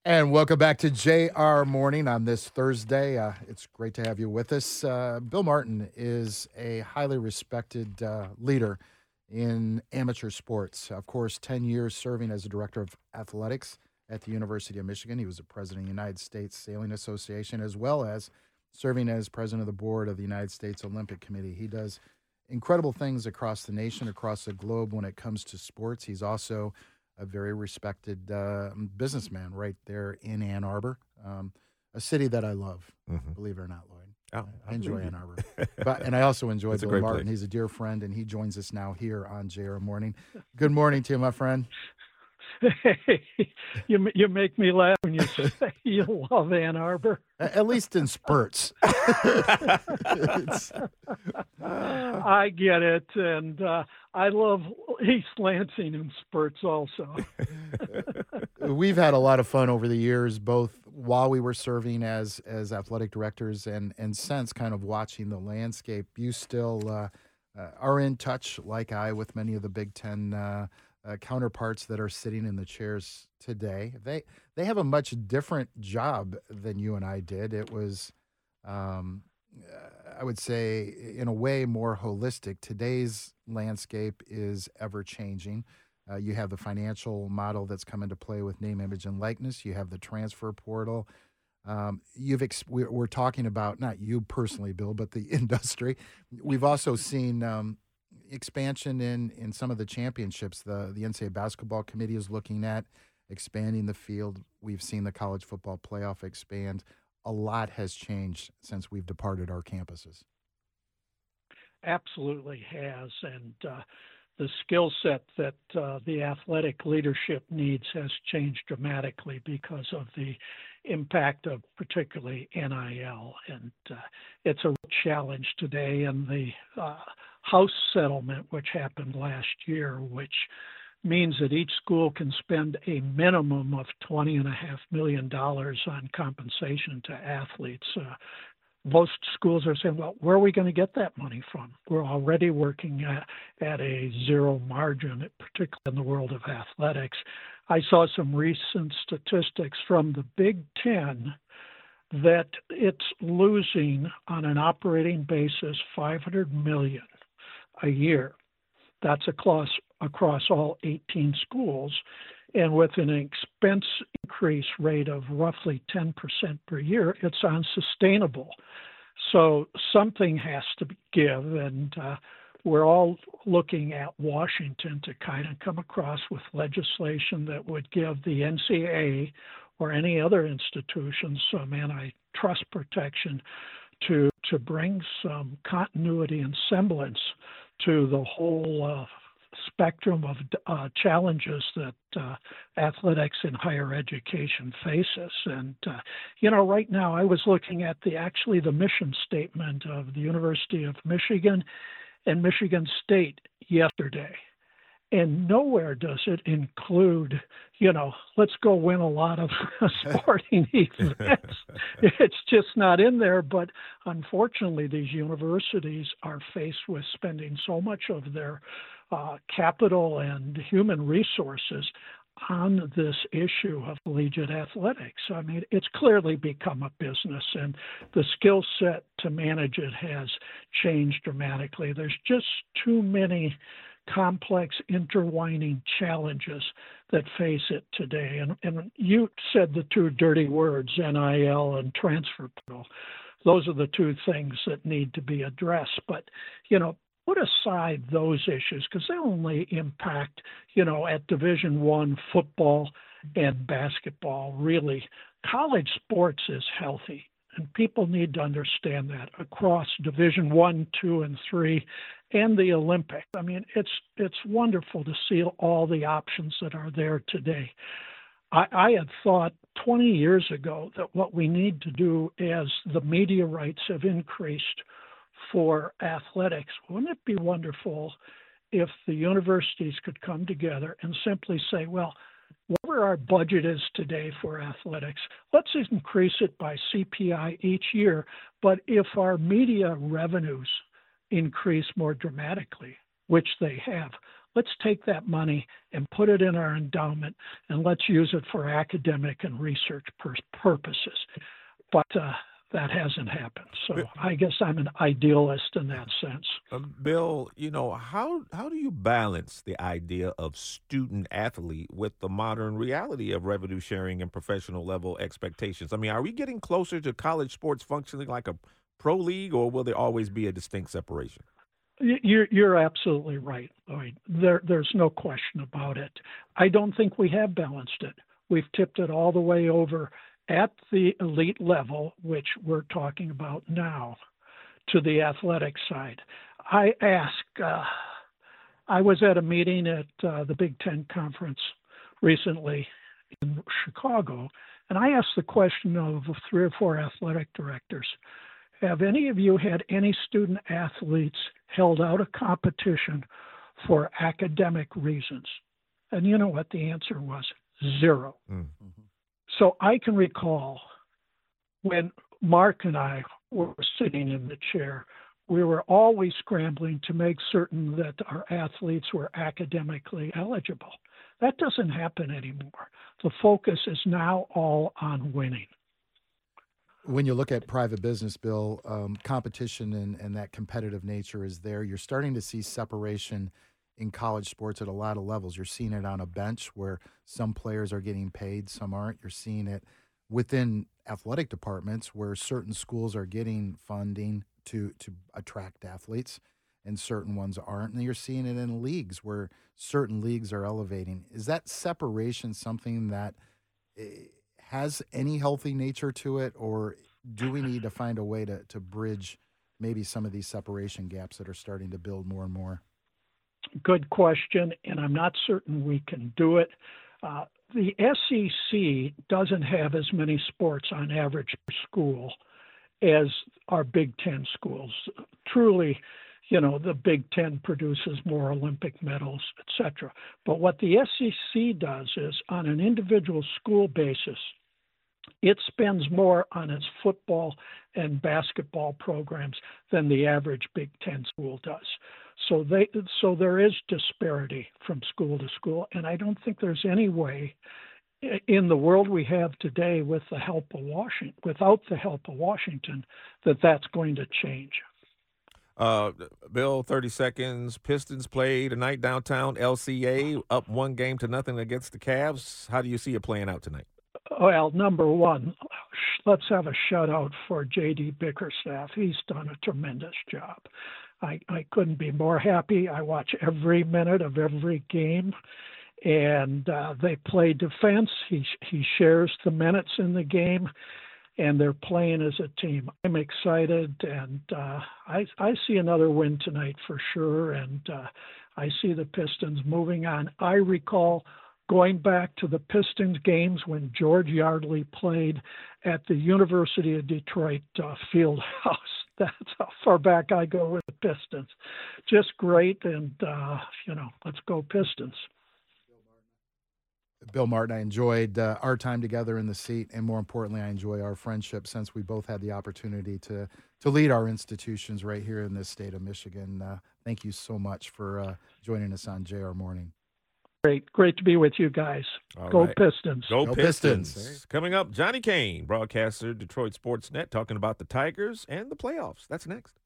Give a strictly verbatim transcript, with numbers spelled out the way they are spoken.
And welcome back to J R Morning on this Thursday. Uh, it's great to have you with us. Uh, Bill Martin is a highly respected uh, leader in amateur sports. Of course, ten years serving as a director of athletics at the University of Michigan. He was the president of the United States Sailing Association, as well as serving as president of the board of the United States Olympic Committee. He does incredible things across the nation, across the globe when it comes to sports. He's also a very respected uh, businessman right there in Ann Arbor, um, a city that I love, Mhm. believe it or not, Lloyd. Oh, I I enjoy believe you. Ann Arbor. But, and I also enjoy It's a Bill great Martin. place. He's a dear friend, and he joins us now here on J R Morning. Good morning to you, my friend. Hey, you m- you make me laugh when you say you love Ann Arbor. A- At least in spurts. It's- I get it, and uh, I love East Lansing in spurts also. We've had a lot of fun over the years, both while we were serving as as athletic directors and and since kind of watching the landscape. You still uh, uh, are in touch, like I, with many of the Big Ten uh, uh, counterparts that are sitting in the chairs today. They they have a much different job than you and I did. It was, um, uh, I would say, in a way, more holistic. Today's landscape is ever changing. Uh, you have the financial model that's come into play with name, image, and likeness. You have the transfer portal. Um, you've ex- we're, we're talking about not you personally, Bill, but the industry. We've also seen um, expansion in in some of the championships. The the N C double A basketball committee is looking at expanding the field. We've seen the college football playoff expand. A lot has changed since we've departed our campuses. Absolutely has, and uh, the skill set that uh, the athletic leadership needs has changed dramatically because of the impact of particularly N I L, and uh, it's a challenge today. And the uh, House settlement, which happened last year, which means that each school can spend a minimum of twenty and a half million dollars on compensation to athletes. Uh, most schools are saying, well, where are we going to get that money from? We're already working at, at a zero margin, particularly in the world of athletics. I saw some recent statistics from the Big Ten that it's losing on an operating basis five hundred million dollars a year. That's across, across all eighteen schools. And with an expense increase rate of roughly ten percent per year, it's unsustainable. So something has to give, and uh, we're all looking at Washington to kind of come across with legislation that would give the N C double A or any other institution some antitrust protection to to bring some continuity and semblance to the whole uh, spectrum of uh, challenges that uh, athletics in higher education faces. And, uh, you know, right now I was looking at the actually the mission statement of the University of Michigan and Michigan State yesterday. And nowhere does it include, you know, let's go win a lot of sporting events. It's just not in there. But unfortunately, these universities are faced with spending so much of their uh, capital and human resources on this issue of collegiate athletics. I mean, it's clearly become a business, and the skill set to manage it has changed dramatically. There's just too many complex intertwining challenges that face it today. And, and you said the two dirty words, N I L and transfer portal. Those are the two things that need to be addressed. But, you know, put aside those issues because they only impact, you know, at Division One football and basketball. Really, college sports is healthy. And people need to understand that across Division One, Two, and Three, and the Olympic. I mean, it's it's wonderful to see all the options that are there today. I, I had thought twenty years ago that what we need to do as the media rights have increased for athletics, wouldn't it be wonderful if the universities could come together and simply say, well, whatever our budget is today for athletics, let's increase it by C P I each year. But if our media revenues increase more dramatically, which they have, let's take that money and put it in our endowment and let's use it for academic and research pur- purposes. But uh, that hasn't happened. So But- I guess I'm an idealist in that sense. Uh, Bill, you know, how how do you balance the idea of student athlete with the modern reality of revenue sharing and professional level expectations? I mean, are we getting closer to college sports functioning like a pro league, or will there always be a distinct separation? Y- You're, you're absolutely right, Lloyd. There, there's no question about it. I don't think we have balanced it. We've tipped it all the way over at the elite level, which we're talking about now, to the athletic side. I ask, uh, I was at a meeting at uh, the Big Ten Conference recently in Chicago, and I asked the question of three or four athletic directors, have any of you had any student athletes held out of competition for academic reasons? And you know what the answer was? Zero. Mm. So I can recall when Mark and I were sitting in the chair, we were always scrambling to make certain that our athletes were academically eligible. That doesn't happen anymore. The focus is now all on winning. When you look at private business, Bill, um, competition and, and that competitive nature is there. You're starting to see separation in college sports at a lot of levels. You're seeing it on a bench where some players are getting paid, some aren't. You're seeing it within athletic departments where certain schools are getting funding to to attract athletes and certain ones aren't. And you're seeing it in leagues where certain leagues are elevating. Is that separation something that eh, has any healthy nature to it, or do we need to find a way to, to bridge maybe some of these separation gaps that are starting to build more and more? Good question, and I'm not certain we can do it. Uh, the S E C doesn't have as many sports on average per school as our Big Ten schools. Truly, you know, the Big Ten produces more Olympic medals, et cetera. But what the S E C does is, on an individual school basis, it spends more on its football and basketball programs than the average Big Ten school does. So they, so there is disparity from school to school, and I don't think there's any way in the world we have today, with the help of Washington, without the help of Washington, that that's going to change. Uh, Bill, thirty seconds. Pistons played tonight downtown. L C A up one game to nothing against the Cavs. How do you see it playing out tonight? Well, number one, let's have a shout out for J D Bickerstaff. He's done a tremendous job. I, I couldn't be more happy. I watch every minute of every game, and uh, they play defense. He he shares the minutes in the game, and they're playing as a team. I'm excited, and uh, I I see another win tonight for sure, and uh, I see the Pistons moving on. I recall going back to the Pistons games when George Yardley played at the University of Detroit uh, field house. That's how far back I go with the Pistons. Just great, and, uh, you know, let's go Pistons. Bill Martin, I enjoyed uh, our time together in the seat, and more importantly, I enjoy our friendship since we both had the opportunity to to lead our institutions right here in this state of Michigan. Uh, thank you so much for uh, joining us on J R Morning. Great, great to be with you guys. All Go right. Pistons. Go, Go Pistons. Pistons. Coming up, Johnny Kane, broadcaster, Detroit Sports Net, talking about the Tigers and the playoffs. That's next.